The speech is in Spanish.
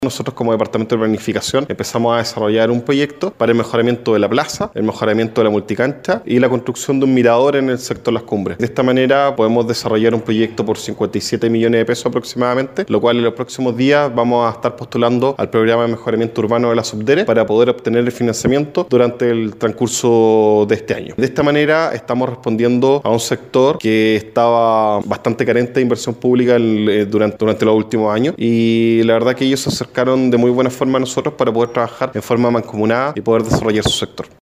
Nosotros como Departamento de Planificación empezamos a desarrollar un proyecto para el mejoramiento de la plaza, el mejoramiento de la multicancha y la construcción de un mirador en el sector Las Cumbres. De esta manera podemos desarrollar un proyecto por 57 millones de pesos aproximadamente, lo cual en los próximos días vamos a estar postulando al programa de mejoramiento urbano de la Subdere para poder obtener el financiamiento durante el transcurso de este año. De esta manera estamos respondiendo a un sector que estaba bastante carente de inversión pública durante los últimos años, y la verdad que ellos se acercaron de muy buena forma a nosotros para poder trabajar en forma mancomunada y poder desarrollar su sector.